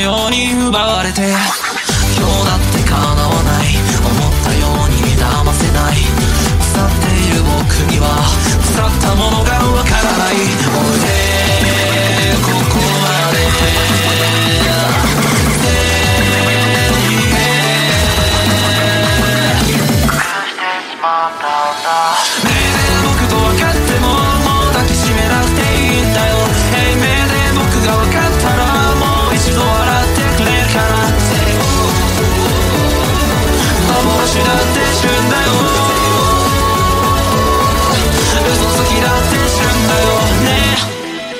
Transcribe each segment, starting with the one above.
ように奪われて、今日だって叶わない、思ったように騙せない、腐っている僕には腐ったものがわからない。おいでここまで隠してしまったんだ。ねえ僕と分かってももう抱きしめなくていいんだよ。永明で僕が分かったらもう一度笑ってくれるから。幻だって旬だよ、嘘つきだって旬だよね。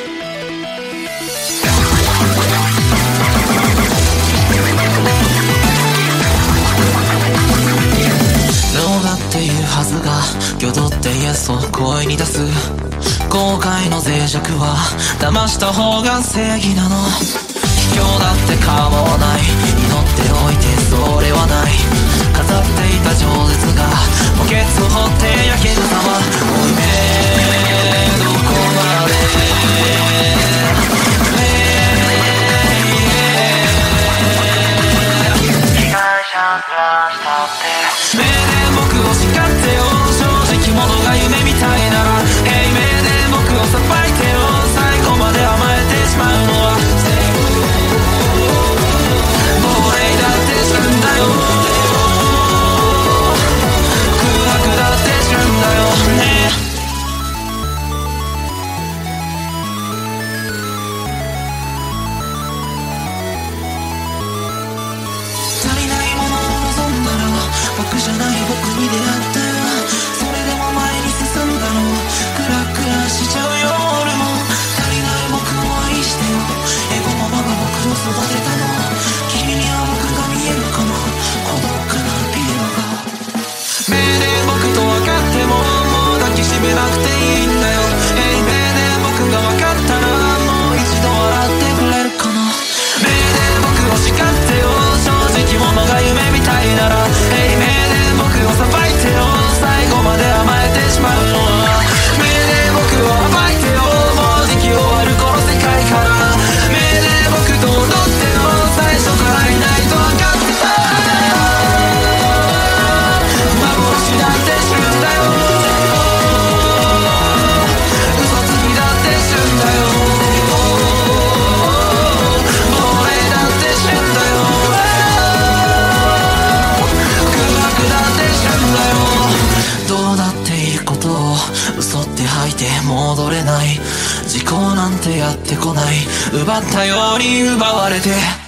どうだっていうはずが挙動ってイエスを声に出す。後悔の脆弱は騙した方が正義なの。卑怯だって構わない、祈っておいてそれはない。飾っていた情熱が墓穴を掘って焼ける様。おいねどこまで被害者暮らしたって命令僕を叱ってよ。正直者が夢みたいなら平命で僕をさばいてよ。最後まで甘えてしまうのは亡霊だって知るんだよ、空白だって知るんだよね。足りないものを望んだら僕じゃない僕に出会ったよ。それでも前に進んだの、クラクラしちゃうよ俺も。足りない僕を愛してよ、エゴママが僕を育てたの。君には僕が見えるかな、孤独なピエロが。命令僕と分かってももう抱きしめなくていいんだよ。命令僕が分かったらもう一度笑ってくれるかな。命令僕を叱ってよ、正直者が夢みたいなら命令僕をさばいてよ。最後まで甘えてしまうのは命令僕を暴いてよ。もうじき終わるこの世界から命令僕と踊ってよ。最初からいないと分かってた、幻だって旬だよ、嘘つきだって旬だよ、亡霊だって旬だよ、空白だって旬だよ。どうだっていいことを嘘って吐いて戻れない。時効なんてやってこない、奪ったように奪われて